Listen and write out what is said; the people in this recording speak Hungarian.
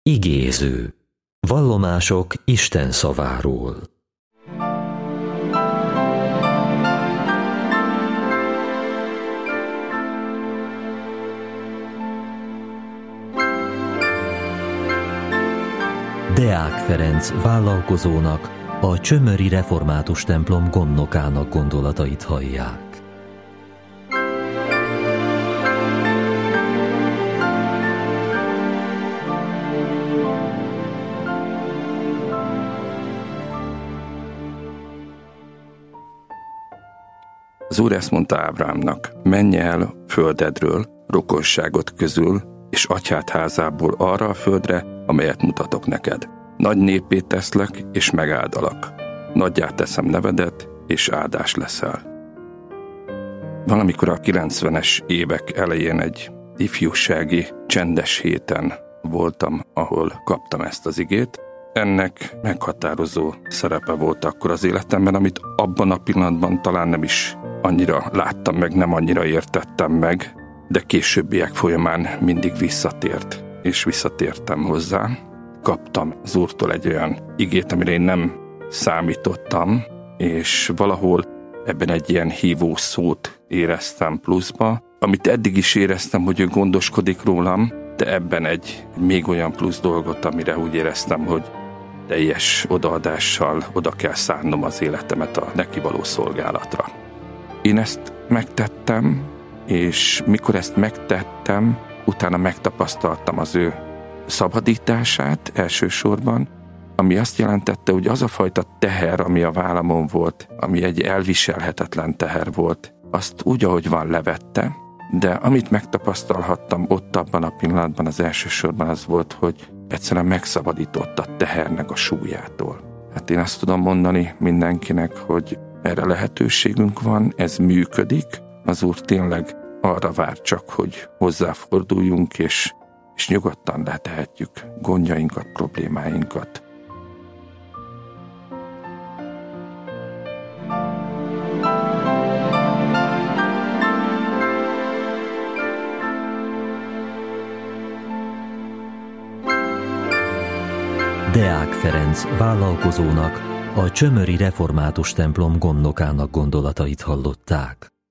Igéző. Vallomások Isten szaváról. Deák Ferenc vállalkozónak, a Csömöri Református templom gondnokának gondolatait hallják. Az Úr ezt mondta Ábrámnak: menj el földedről, rokonságot közül, és atyád házából arra a földre, amelyet mutatok neked. Nagy népé teszlek, és megáldalak. Nagyjá teszem nevedet, és áldás leszel. Valamikor a 90-es évek elején egy ifjúsági csendes héten voltam, ahol kaptam ezt az igét. Ennek meghatározó szerepe volt akkor az életemben, amit abban a pillanatban talán nem is annyira láttam meg, nem annyira értettem meg, de későbbiek folyamán mindig visszatért, és visszatértem hozzá. Kaptam az Úrtól egy olyan igét, amire én nem számítottam, és valahol ebben egy ilyen hívó szót éreztem pluszba, amit eddig is éreztem, hogy ő gondoskodik rólam, de ebben egy még olyan plusz dolgot, amire úgy éreztem, hogy teljes odaadással oda kell szánnom az életemet a neki való szolgálatra. Én ezt megtettem, és mikor ezt megtettem, utána megtapasztaltam az ő szabadítását elsősorban, ami azt jelentette, hogy az a fajta teher, ami a vállamon volt, ami egy elviselhetetlen teher volt, azt úgy, ahogy van, levette, de amit megtapasztalhattam ott abban a pillanatban az elsősorban az volt, hogy egyszerűen megszabadított a tehernek a súlyától. Hát én azt tudom mondani mindenkinek, hogy erre lehetőségünk van, ez működik, az Úr tényleg arra vár csak, hogy hozzáforduljunk, és nyugodtan letehetjük gondjainkat, problémáinkat. Deák Ferenc vállalkozónak, a Csömöri Református templom gondnokának gondolatait hallották.